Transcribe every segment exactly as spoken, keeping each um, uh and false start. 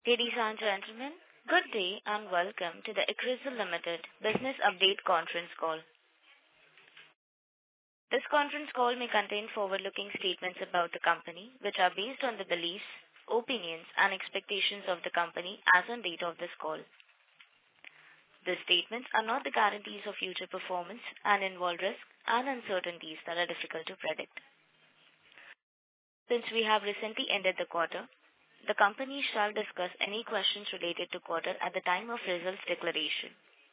Ladies and gentlemen, good day and welcome to the Acrisil Limited Business Update Conference Call. This conference call may contain forward-looking statements about the company, which are based on the beliefs, opinions, and expectations of the company as on date of this call. These statements are not the guarantees of future performance and involve risks and uncertainties that are difficult to predict. Since we have recently ended the quarter, the company shall discuss any questions related to quarter at the time of results declaration.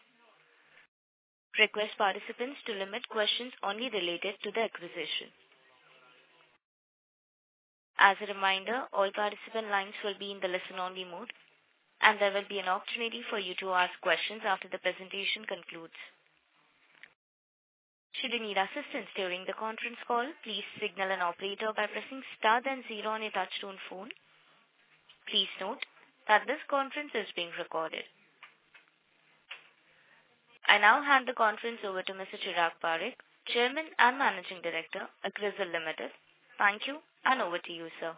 Request participants to limit questions only related to the acquisition. As a reminder, all participant lines will be in the listen-only mode, and there will be an opportunity for you to ask questions after the presentation concludes. Should you need assistance during the conference call, please signal an operator by pressing star then zero on your touchtone phone. Please note that this conference is being recorded. I now hand the conference over to Mister Chirag Parekh, Chairman and Managing Director, Acrisil Limited. Thank you, and over to you, sir.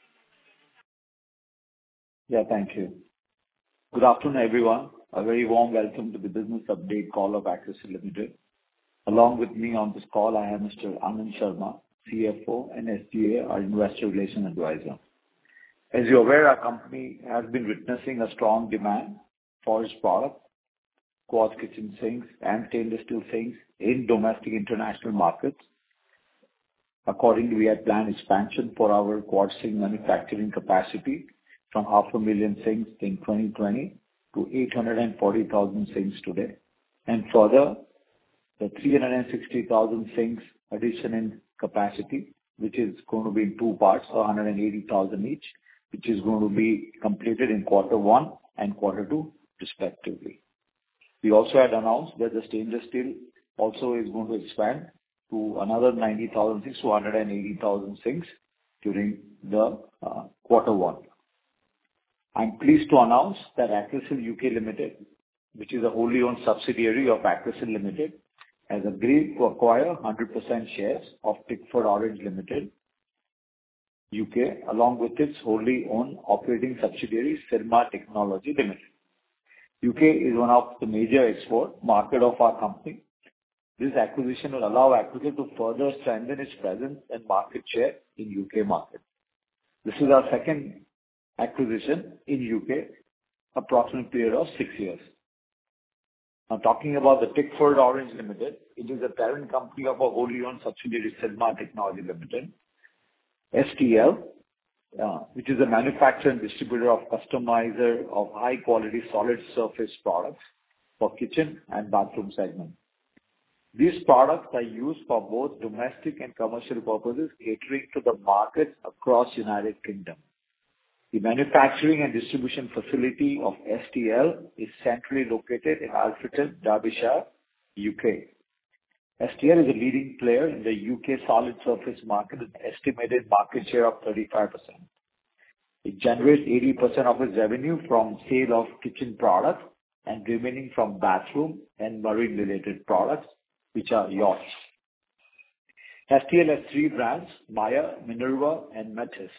Yeah, thank you. Good afternoon, everyone. A very warm welcome to the business update call of Acrisil Limited. Along with me on this call, I have Mister Anand Sharma, C F O, and S G A, our Investor Relations Advisor. As you're aware, our company has been witnessing a strong demand for its product, quartz kitchen sinks and stainless steel sinks in domestic international markets. Accordingly, we had planned expansion for our quartz sink manufacturing capacity from half a million sinks in twenty twenty to eight hundred forty thousand sinks today. And further, the three hundred sixty thousand sinks addition in capacity, which is going to be in two parts, so one hundred eighty thousand each, which is going to be completed in quarter one and quarter two, respectively. We also had announced that the stainless steel also is going to expand to another ninety thousand sinks to one hundred eighty thousand sinks during the uh, quarter one. I'm pleased to announce that Acrisil U K Limited, which is a wholly owned subsidiary of Acrisil Limited, has agreed to acquire one hundred percent shares of Tickford Orange Limited, U K, along with its wholly owned operating subsidiary, Syrma Technology Limited. U K is one of the major export market of our company. This acquisition will allow Acrisil to further strengthen its presence and market share in U K market. This is our second acquisition in U K, approximate period of six years. Now, talking about the Tickford Orange Limited, it is a parent company of a wholly owned subsidiary, Syrma Technology Limited, S T L, uh, which is a manufacturer and distributor of customizer of high-quality solid surface products for kitchen and bathroom segment. These products are used for both domestic and commercial purposes, catering to the markets across United Kingdom. The manufacturing and distribution facility of S T L is centrally located in Alfreton, Derbyshire, U K. S T L is a leading player in the U K solid surface market with an estimated market share of thirty-five percent. It generates eighty percent of its revenue from sale of kitchen products and remaining from bathroom and marine-related products, which are yachts. S T L has three brands, Maya, Minerva, and Metis.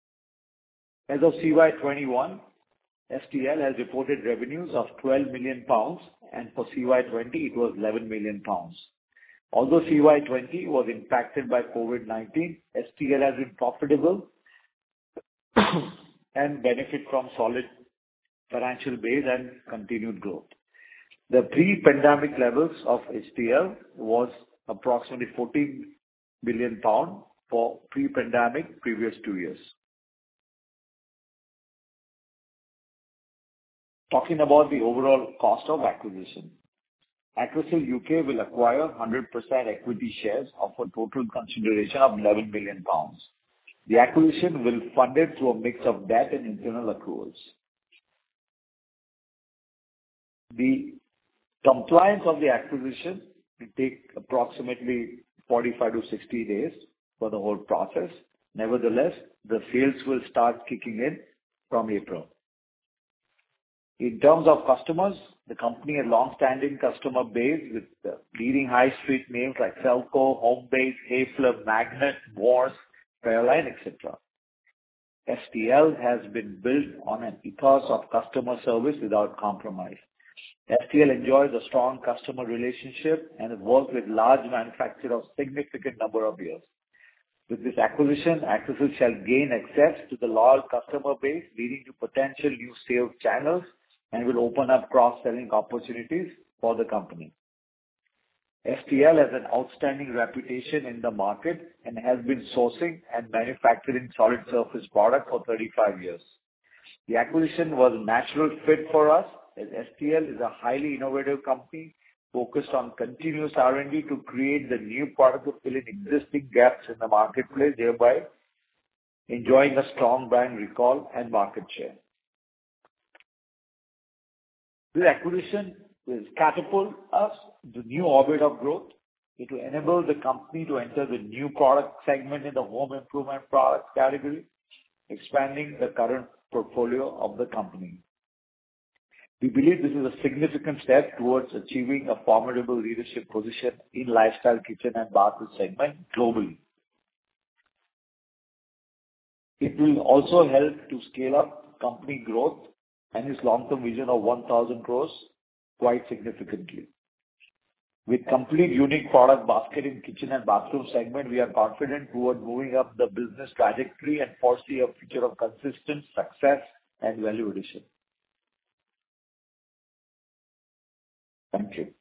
As of C Y twenty-one, S T L has reported revenues of twelve million pounds, and for C Y twenty, it was eleven million pounds. Although C Y twenty was impacted by COVID nineteen, S T L has been profitable and benefit from solid financial base and continued growth. The pre-pandemic levels of S T L was approximately fourteen billion pounds for pre-pandemic previous two years. Talking about the overall cost of acquisition. Acrisil U K will acquire one hundred percent equity shares of a total consideration of eleven million pounds. The acquisition will be funded through a mix of debt and internal accruals. The compliance of the acquisition will take approximately forty-five to sixty days for the whole process. Nevertheless, the sales will start kicking in from April. In terms of customers, the company has long-standing customer base with uh, leading high street names like Selco, Homebase, Hayflip, Magnet, Morse, Fairline, et cetera. S T L has been built on an ethos of customer service without compromise. S T L enjoys a strong customer relationship and has worked with large manufacturers of significant number of years. With this acquisition, Accessel shall gain access to the loyal customer base, leading to potential new sales channels and will open up cross-selling opportunities for the company. S T L has an outstanding reputation in the market and has been sourcing and manufacturing solid surface products for thirty-five years. The acquisition was a natural fit for us, as S T L is a highly innovative company focused on continuous R and D to create the new product to fill in existing gaps in the marketplace, thereby enjoying a strong brand recall and market share. This acquisition will catapult us to new orbit of growth. It will enable the company to enter the new product segment in the home improvement products category, expanding the current portfolio of the company. We believe this is a significant step towards achieving a formidable leadership position in lifestyle kitchen and bathroom segment globally. It will also help to scale up company growth and its long-term vision of one thousand crores quite significantly. With complete unique product basket in kitchen and bathroom segment, we are confident toward moving up the business trajectory and foresee a future of consistent success and value addition. Thank you.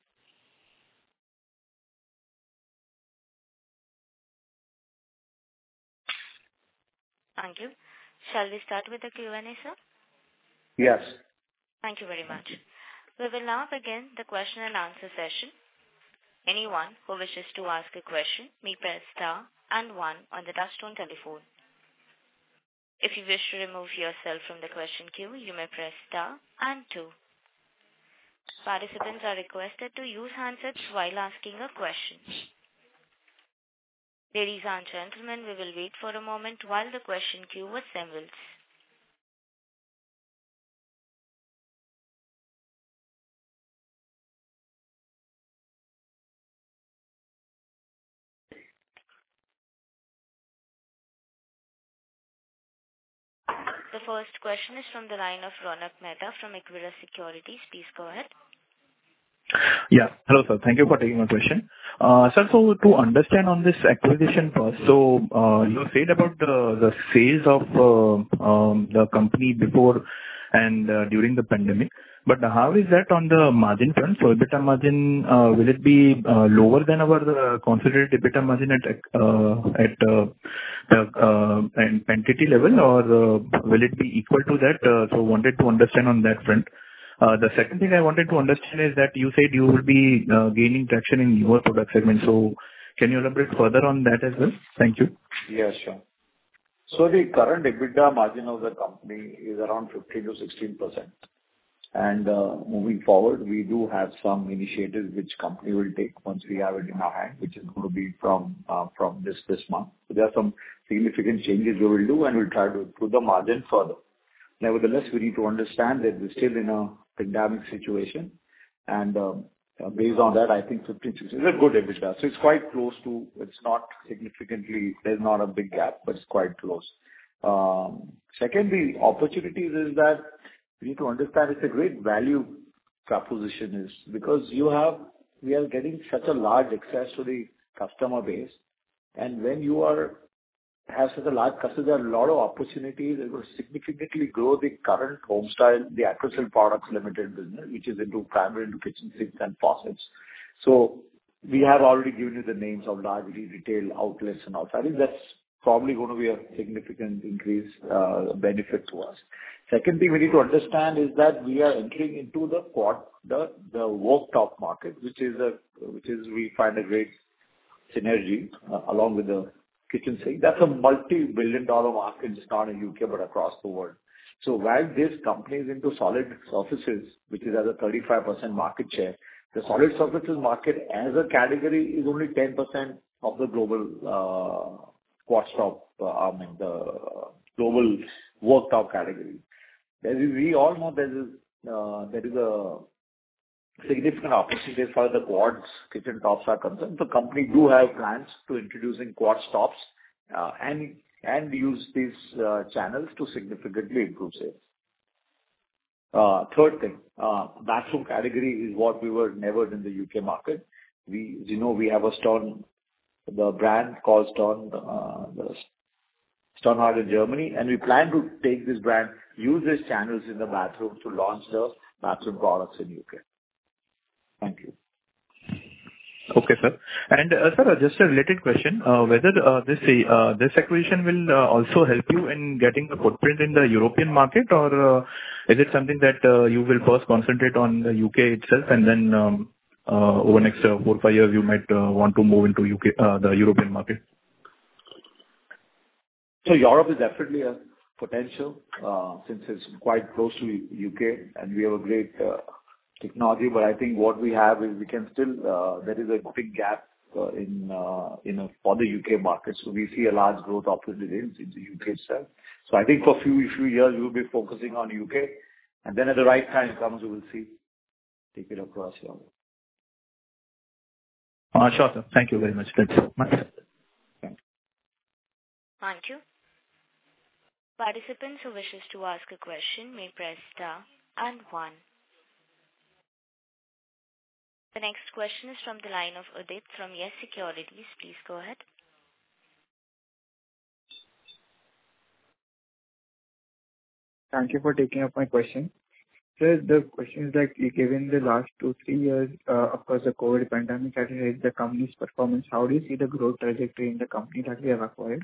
Thank you. Shall we start with the Q and A, sir? Yes. Thank you very much. We will now begin the question and answer session. Anyone who wishes to ask a question may press star and one on the touchtone telephone. If you wish to remove yourself from the question queue, you may press star and two. Participants are requested to use handsets while asking a question. Ladies and gentlemen, we will wait for a moment while the question queue assembles. The first question is from the line of Ronak Mehta from Equirus Securities. Please go ahead. Yeah. Hello, sir. Thank you for taking my question. Uh, sir, so to understand on this acquisition first, so uh, you said about the, the sales of uh, um, the company before and uh, during the pandemic, but how is that on the margin front? So EBITDA margin, uh, will it be uh, lower than our uh, considered EBITDA margin at uh, at uh, the uh, entity level, or uh, will it be equal to that? Uh, so wanted to understand on that front. Uh, the second thing I wanted to understand is that you said you will be uh, gaining traction in newer product segments. So can you elaborate further on that as well? Thank you. Yeah, sure. So the current EBITDA margin of the company is around fifteen to sixteen percent. And uh, moving forward, we do have some initiatives which company will take once we have it in our hand, which is going to be from uh, from this this month. So there are some significant changes we will do, and we'll try to improve the margin further. Nevertheless, we need to understand that we're still in a pandemic situation, and um, uh, based on that, I think fifteen, sixteen is a good EBITDA. So it's quite close to, it's not significantly, there's not a big gap, but it's quite close. Um, secondly, opportunities is that we need to understand it's a great value proposition is because you have, we are getting such a large access to the customer base, and when you are have such a large customer, there are a lot of opportunities that will significantly grow the current home style, the Accessel Products Limited business, which is into primarily into kitchen sinks and faucets. So we have already given you the names of large retail outlets and all. So I think that's probably going to be a significant increase, uh, benefit to us. Second thing we need to understand is that we are entering into the quad, the, the worktop market, which is a, which is, we find a great synergy uh, along with the kitchen sink. That's a multi-billion dollar market, just not in U K, but across the world. So while this company is into solid surfaces, which is at a thirty-five percent market share, the solid surfaces market as a category is only ten percent of the global uh, quad stop, uh, I mean, the global worktop category. There is, we all know there is, uh, there is a significant opportunity as far as the quads kitchen tops are concerned. The company do have plans to introducing quad tops, uh, and and use these uh, channels to significantly improve sales. Uh, Third thing, uh, bathroom category is what we were never in the U K market. We, you know, we have a Stone, the brand called Stone, uh, the Stonhard in Germany, and we plan to take this brand, use these channels in the bathroom to launch the bathroom products in U K. Thank you. Okay, sir. And, uh, sir, uh, just a related question, uh, whether uh, this uh, this acquisition will uh, also help you in getting a footprint in the European market, or uh, is it something that uh, you will first concentrate on the U K itself, and then um, uh, over next uh, four, five years, you might uh, want to move into U K, uh, the European market? So Europe is definitely a potential, uh, since it's quite close to U K, and we have a great uh, technology. But I think what we have is we can still, uh, there is a big gap uh, in, uh, you know, for the U K market. So we see a large growth opportunity in the U K itself. So I think for a few, few years, we'll be focusing on U K, and then at the right time comes, we will see, take it across Europe. Uh, Sure, sir. Thank you very much. That's my side. Thank you. Participants who wishes to ask a question may press star and one. The next question is from the line of Udit from Yes Securities. Please go ahead. Thank you for taking up my question. Sir, the question is that given the last two, three years, uh, of course, the COVID pandemic has hit the company's performance. How do you see the growth trajectory in the company that we have acquired?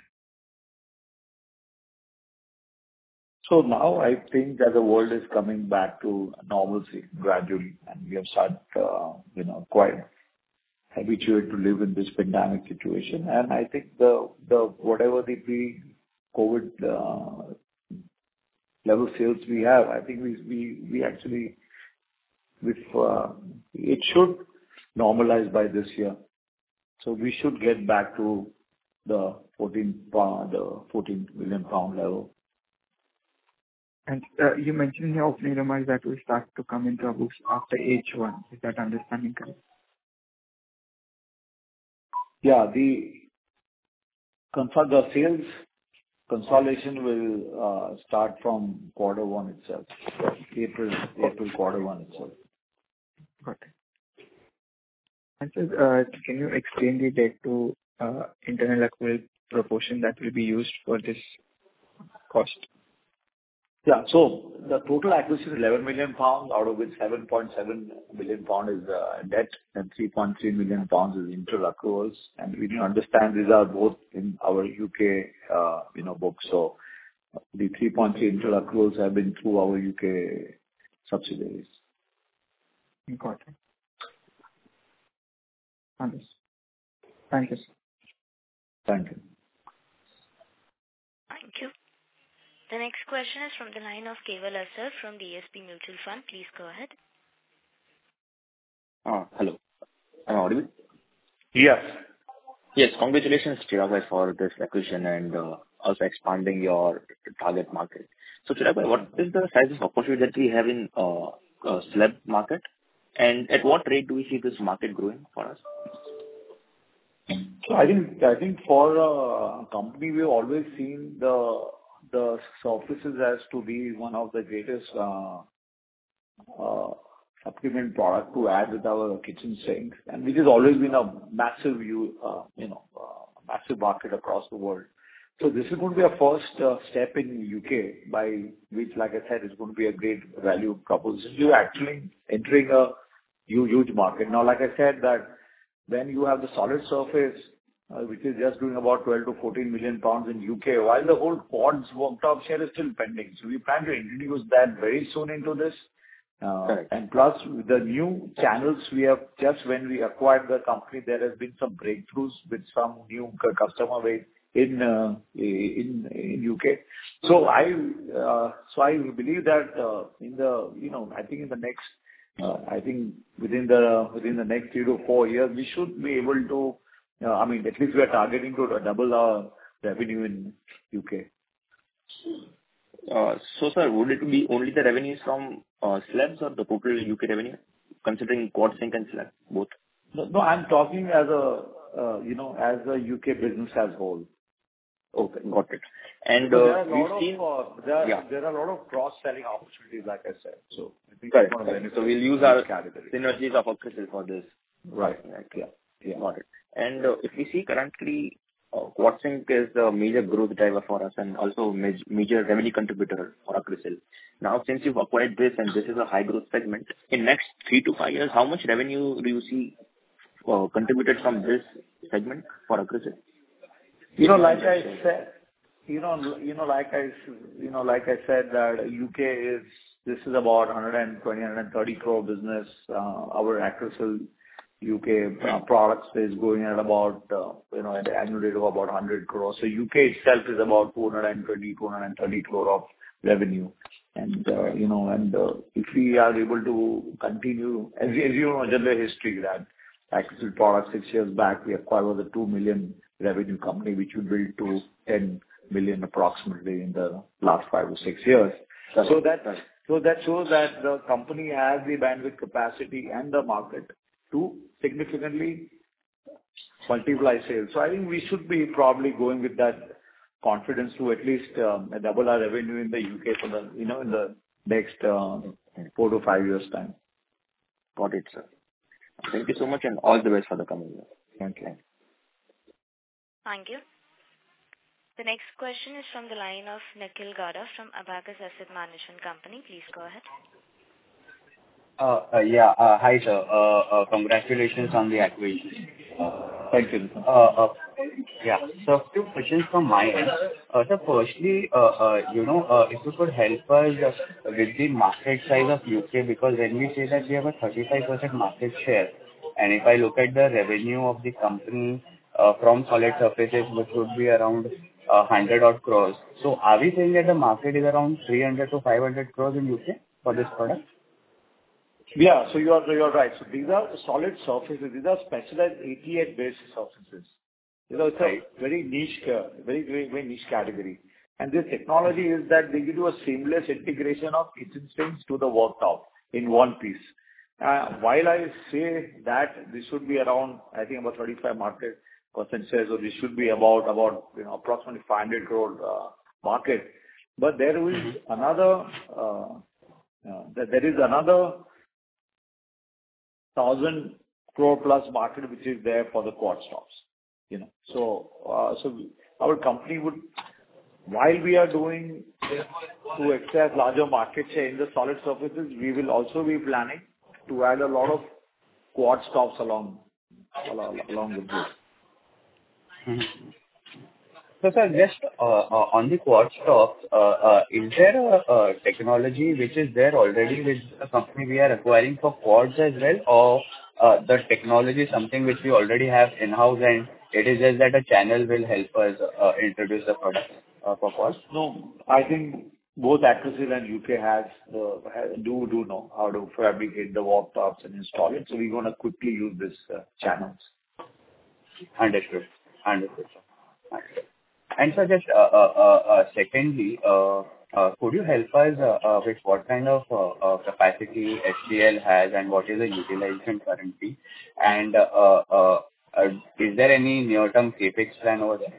So now I think that the world is coming back to normalcy gradually, and we have started, uh, you know, quite habituated to live in this pandemic situation. And I think the the whatever the pre-COVID uh, level sales we have, I think we we we actually with uh, it should normalize by this year. So we should get back to the fourteen pound, the fourteen million pound level. And uh, you mentioned in your opening remarks that will start to come into our books after H one. Is that understanding correct? Yeah, the consol- the sales consolidation will uh, start from quarter one itself, April April quarter one itself. Got it. And sir, uh, can you explain the debt to uh, internal accrual proportion that will be used for this cost? Yeah. So the total acquisition is eleven million pounds, out of which seven point seven million pounds is uh, debt and three point three million pounds is internal accruals. And we do understand these are both in our U K, uh, you know, books. So the three point three internal accruals have been through our U K subsidiaries. Got it. Understood. Thank you, sir. Thank you. Thank you. The next question is from the line of Keval Asar from D S P Mutual Fund. Please go ahead. Uh, hello. Am I audible? Yes. Yes. Congratulations, Chirag, for this acquisition and uh, also expanding your target market. So, Chirag, what is the size of opportunity that we have in uh, uh, slab market, and at what rate do we see this market growing for us? So I think I think for a company, we've always seen the the surfaces as to be one of the greatest uh, uh, supplement product to add with our kitchen sinks, and which has always been a massive, you uh, you know, uh, massive market across the world. So this is going to be a first uh, step in U K, by which, like I said, is going to be a great value proposition. You're actually entering a huge, huge market. Now, like I said, that when you have the solid surface, uh, which is just doing about twelve to fourteen million pounds in U K, while the whole quads worktop share is still pending. So we plan to introduce that very soon into this. Uh, Correct. And plus, with the new channels we have, just when we acquired the company, there has been some breakthroughs with some new cu- customer base in uh, in in U K. So I uh, so I believe that uh, in the, you know, I think in the next, uh, I think within the within the next three to four years, we should be able to, uh, I mean, at least we are targeting to double our revenue in U K. Uh, so, sir, would it be only the revenues from uh, slabs or the total U K revenue, considering quad sink and slab, both? No, no, I'm talking as a, uh, you know, as a U K business as whole. Okay, got it. And So there uh, are a we've lot seen... of uh, there are, Yeah. there are a lot of cross-selling opportunities, like I said. So I think Correct. it's one of the correct. So benefits we'll use of our this category. synergies of Acrisil for this. Right. Right. Yeah. Yeah. Got it. And uh, if we see currently, uh, QuadSync is the major growth driver for us and also maj- major revenue contributor for Acrisil. Now, since you've acquired this and this is a high growth segment, in next three to five years, how much revenue do you see uh, contributed from this segment for Acrisil? You know, like I said, you know, you know, like I, s- you know, like I said, that U K is, this is about one hundred twenty, one hundred thirty crore business. Uh, Our Acrisil U K uh, products is going at about, uh, you know, at the annual rate of about one hundred crores. So U K itself is about two hundred twenty, two hundred thirty crore of revenue. And, uh, you know, and, uh, if we are able to continue, as you, as you know, general history, that Acrisil products six years back, we acquired was a two million revenue company, which we built to ten million approximately in the last five or six years. Correct. So that, Correct. so that shows that the company has the bandwidth capacity and the market to significantly multiply sales. So I think we should be probably going with that confidence to at least um, double our revenue in the U K for the, you know, in the next uh, four to five years' time. Got it, sir. Thank you so much and all the best for the coming year. Thank you. Thank you. The next question is from the line of Nikhil Gada from Abacus Asset Management Company. Please go ahead. Uh, uh, Yeah. uh, Hi, sir. Uh, uh, Congratulations on the acquisition. Uh, Thank you. uh, uh, Yeah. So a few questions from my end. Uh, So firstly, uh, uh, you know, uh, if you could help us uh, with the market size of U K, because when we say that we have a thirty-five percent market share, and if I look at the revenue of the company uh, from solid surfaces, which would be around uh, one hundred odd crores. So are we saying that the market is around three hundred to five hundred crores in U K for this product? Yeah. So you are, you are right. So these are solid surfaces. These are specialized A T A-based surfaces. You know, it's Right. a very niche, uh, very, very, very niche category. And this technology is that they give you a seamless integration of kitchen sinks to the worktop in one piece. Uh, While I say that this should be around, I think about thirty-five market percent share, so this should be about, about, you know, approximately five hundred crore uh, market. But there is another, uh, uh, there there is another thousand crore plus market which is there for the quad stops, you know. So, uh, so our company would, while we are doing to access larger market share in the solid surfaces, we will also be planning to add a lot of quad stops along, along, along with this. Mhm. So, sir, just uh, uh, on the quad stops, uh, uh, is there a a technology which is there already with the company we are acquiring for quads as well, or uh, the technology is something which we already have in-house and it is just that a channel will help us uh, introduce the product uh, for quads? No, I think both Acrisil and U K has the, ha- do do know how to fabricate the walk tops and install it, so we're gonna quickly use this uh, channels. Understood. Understood, sir. Understood. And sir, just uh, uh, uh, uh, secondly, uh, uh, could you help us uh, uh, with what kind of uh, uh, capacity H C L has and what is the utilization currently? And uh, uh, uh, is there any near-term CapEx plan over there?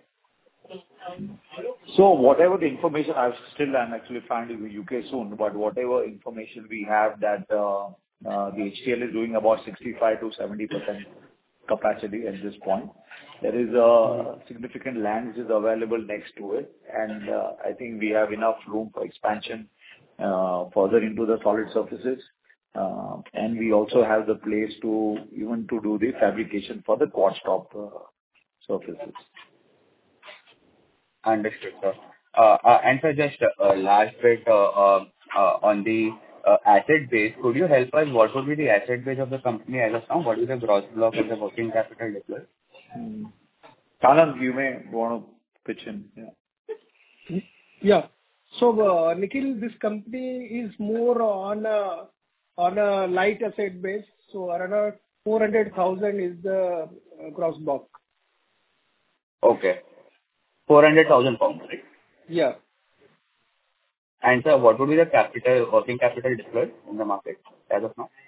So whatever the information, I've still I'm actually finding in U K soon, but whatever information we have that uh, uh, the H C L is doing about sixty-five to seventy percent capacity at this point. There is a significant land which is available next to it, and uh, I think we have enough room for expansion uh, further into the solid surfaces. Uh, And we also have the place to even to do the fabrication for the quad stop uh, surfaces. Understood, sir. Uh, uh, And sir, just a last bit uh, uh, uh, on the uh, asset base. Could you help us, what would be the asset base of the company as of now? What is the gross block and the working capital deployed? Hmm. Anand, you may want to pitch in. Yeah. Yeah. So, uh, Nikhil, this company is more on a on a light asset base, so around four hundred thousand is the uh, gross block. Okay. four hundred thousand pounds, right? Yeah. And sir, what would be the capital, working capital deployed in the market as of now?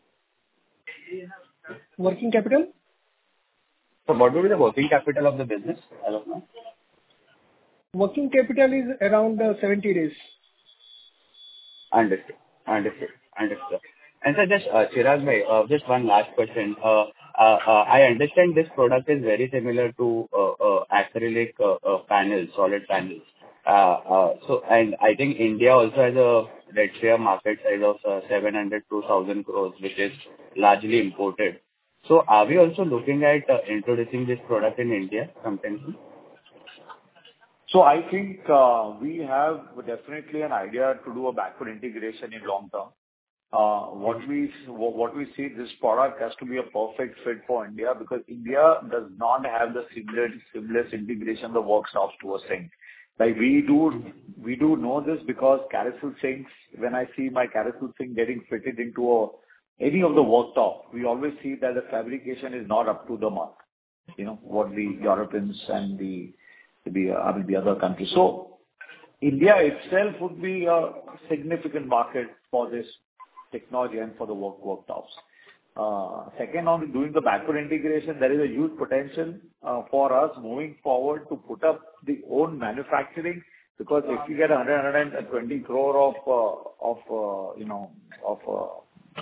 Working capital? So what would be the working capital of the business as of now? Working capital is around uh, seventy days. Understood. Understood. Understood. And sir, just, uh, Chirag bhai, uh, just one last question. Uh, uh, uh, I understand this product is very similar to uh, uh, acrylic uh, uh, panels, solid panels. Uh, uh, So, and I think India also has a, let's say, a market size of uh, seven hundred to one thousand crores, which is largely imported. So are we also looking at uh, introducing this product in India sometime soon? So I think uh, we have definitely an idea to do a backward integration in long term. Uh, What we what we see, this product has to be a perfect fit for India, because India does not have the similar seamless integration of the workshops to a sink. Like, we do we do know this because Carousel sinks, when I see my Carousel sink getting fitted into a any of the worktop, we always see that the fabrication is not up to the mark, you know, what the Europeans and the, the uh, I mean, the other countries. So India itself would be a significant market for this technology and for the work worktops. Uh, Second, on doing the backward integration, there is a huge potential uh, for us moving forward to put up the own manufacturing, because if you get one hundred, one hundred twenty crore of, uh, of uh, you know, of uh,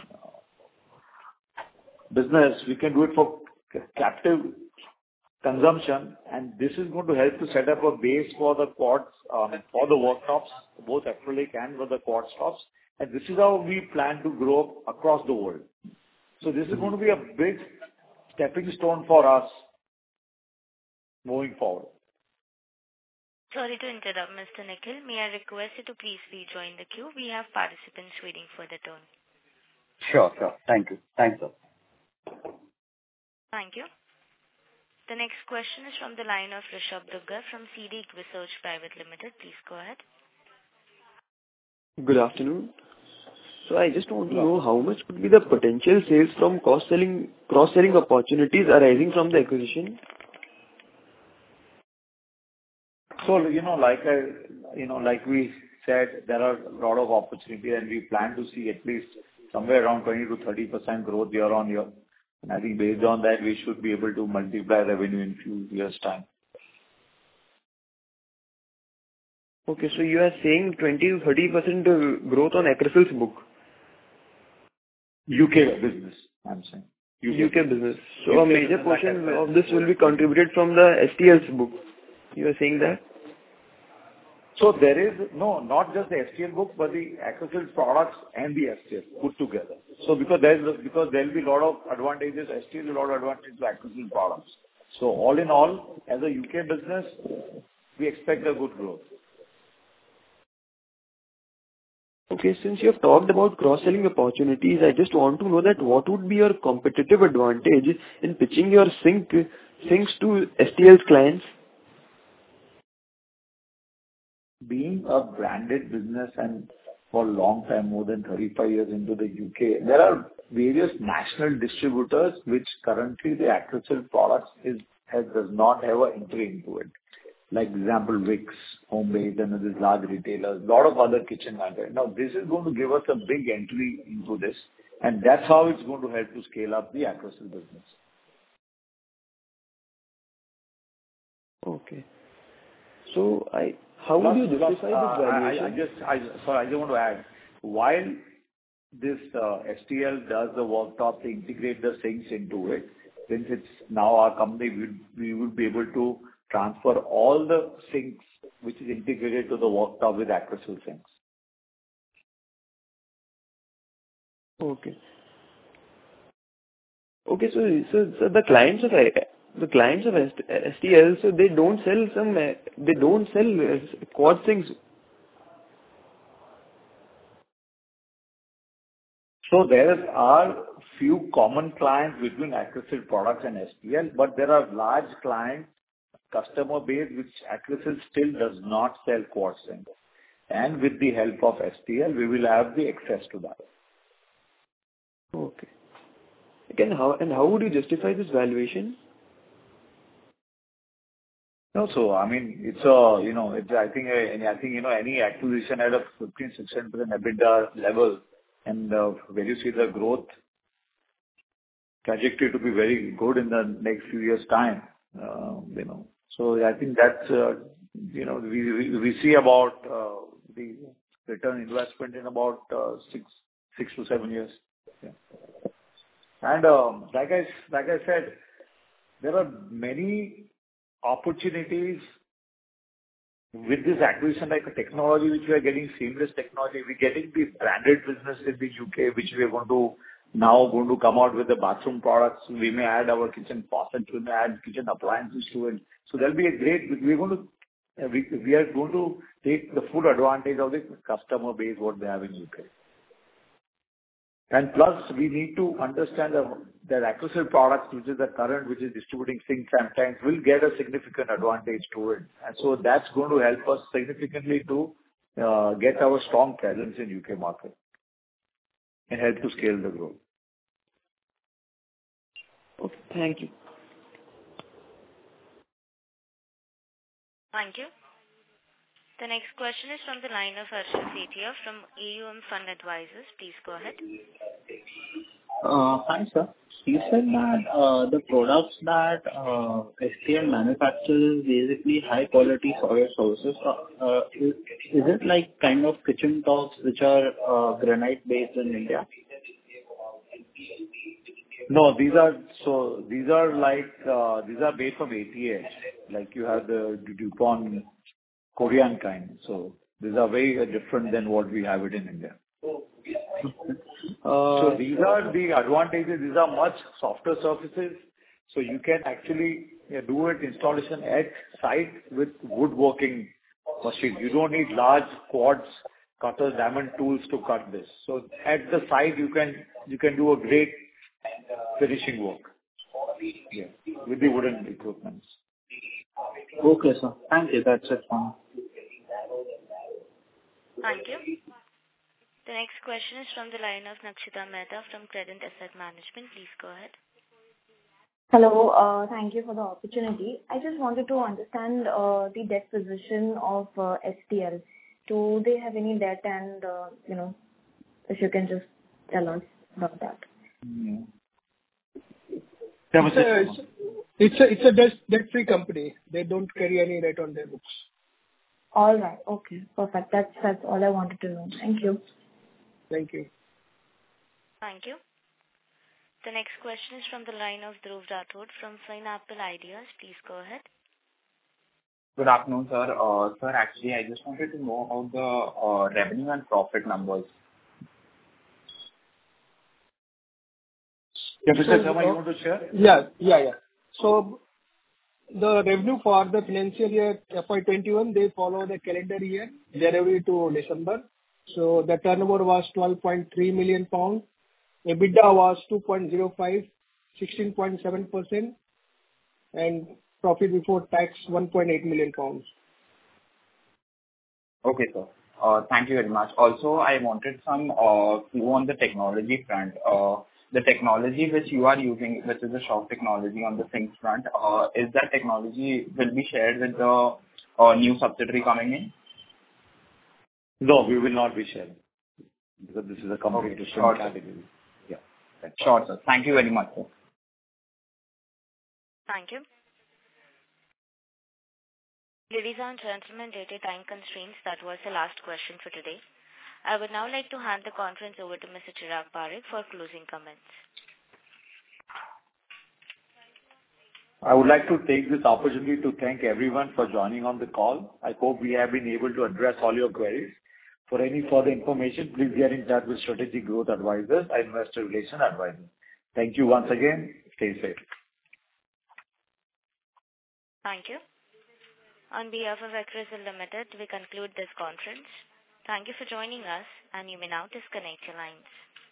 business, we can do it for captive consumption, and this is going to help to set up a base for the quartz, um, for the worktops, both acrylic and for the quartz tops. And this is how we plan to grow across the world. So this is going to be a big stepping stone for us moving forward. Sorry to interrupt, Mister Nikhil. May I request you to please rejoin the queue? We have participants waiting for their turn. Sure, sure. Thank you. Thanks, sir. Thank you. The next question is from the line of Rishabh Duggar from C D Research Private Limited. Please go ahead. Good afternoon. So I just want to know how much could be the potential sales from cross-selling, cross-selling opportunities arising from the acquisition? So, you know, like I, you know, like we said, there are a lot of opportunity, and we plan to see at least somewhere around twenty to thirty percent growth year on year. And I think based on that, we should be able to multiply revenue in few years' time. Okay, so you are saying twenty to thirty percent growth on Acrosel's book? U K business, I'm saying. U K, U K business. So U K a major business, portion like of this will be contributed from the S T L's book. You are saying that? So there is, no, not just the S T L book, but the Acrosel products and the S T L put together. So because there is, because there will be a lot of advantages, S T L, a lot of advantages to Acrosel products. So all in all, as a U K business, we expect a good growth. Okay, since you have talked about cross-selling opportunities, I just want to know that what would be your competitive advantage in pitching your sink, sinks to S T L's clients? Being a branded business and for a long time, more than thirty-five years into the U K, there are various national distributors which currently the Acrosel products is, has, does not have an entry into it. Like example, Vicks, Homebase, and these large retailers, a lot of other kitchen manufacturers. Now, this is going to give us a big entry into this, and that's how it's going to help to scale up the Acrosel business. Okay. So, I how would you justify plus, uh, this valuation? I, I just, I, sorry, I just want to add, while this uh, S T L does the worktop to integrate the sinks into it, since it's now our company, we, we will be able to transfer all the sinks which is integrated to the worktop with Acrosel sinks. Okay. Okay, so, so, so the clients of the clients of S T L, so they don't sell some, they don't sell quartz sinks. So there are few common clients between Acrosel products and S T L, but there are large clients, customer base, which Acrosel still does not sell quartz sinks. And with the help of S T L, we will have the access to that. Okay. Again, how and how would you justify this valuation? No, so I mean, it's a, you know, it's, I think, uh, I think, you know, any acquisition at a fifteen, sixteen percent EBITDA level, and uh, where you see the growth trajectory to be very good in the next few years' time, uh, you know. So I think that's uh, you know, we we we see about uh, the return investment in about uh, six six to seven years. Yeah. And um, like I like I said, there are many opportunities with this acquisition, like a technology which we are getting, seamless technology. We're getting the branded business in the U K, which we are going to now going to come out with the bathroom products. We may add our kitchen faucets, we may add kitchen appliances to it. So there'll be a great... We're going to, we we are going to take the full advantage of the customer base, what they have in U K. And plus, we need to understand that that Acrosel products, which is the current, which is distributing sinks and tanks, will get a significant advantage to it. And so that's going to help us significantly to uh, get our strong presence in U K market and help to scale the growth. Okay, thank you. Thank you. The next question is from the line of Harshit Sethia from A U M Fund Advisors. Please go ahead. Uh, Hi, sir. You said that uh, the products that uh, S T L manufactures is basically high quality soil sources. Uh, uh, is, is it like kind of kitchen tops which are uh, granite based in India? No, these are so these are like uh, these are made from A T H. Like you have the DuPont Korean kind. So these are very uh, different than what we have it in India. Uh, So these are the advantages. These are much softer surfaces, so you can actually uh, do it installation at site with woodworking machine. You don't need large quads, cutters, diamond tools to cut this. So at the site, you can you can do a great finishing work. Yeah, with the wooden equipments. Okay, sir. Thank you. That's it from me. Thank you. The next question is from the line of Nakshita Mehta from Credent Asset Management. Please go ahead. Hello. uh, Thank you for the opportunity. I just wanted to understand uh, the debt position of uh, S T L. Do they have any debt? And, uh, you know, if you can just tell us about that. Yeah. It's a it's it's a it's a debt debt-free company. They don't carry any debt on their books. All right. Okay, perfect. That's that's all I wanted to know. Thank you. Thank you. Thank you. The next question is from the line of Dhruv Rathod from Pineapple Ideas. Please go ahead. Good afternoon, sir. Uh, Sir, actually, I just wanted to know about the uh, revenue and profit numbers. Yeah, Mister Sharma, you want to share? Yeah, yeah, yeah. So the revenue for the financial year F Y twenty-one, they follow the calendar year, January to December. So the turnover was twelve point three million pounds. EBITDA was two point zero five, sixteen point seven percent, and profit before tax one point eight million pounds. Okay, sir. Uh, Thank you very much. Also, I wanted some uh, clue on the technology front. Uh, The technology which you are using, which is the shock technology on the sinks front, uh, is that technology will be shared with the uh, new subsidiary coming in? No, we will not be sharing, because this is a complete Okay, different sure, sir. category. Yeah. Thanks. Sure, sir. Thank you very much, sir. Thank you. Ladies and gentlemen, due to time constraints, that was the last question for today. I would now like to hand the conference over to Mister Chirag Parekh for closing comments. I would like to take this opportunity to thank everyone for joining on the call. I hope we have been able to address all your queries. For any further information, please get in touch with Strategic Growth Advisors and Investor Relations Advisors. Thank you once again. Stay safe. Thank you. On behalf of Acrosel Limited, we conclude this conference. Thank you for joining us, and you may now disconnect your lines.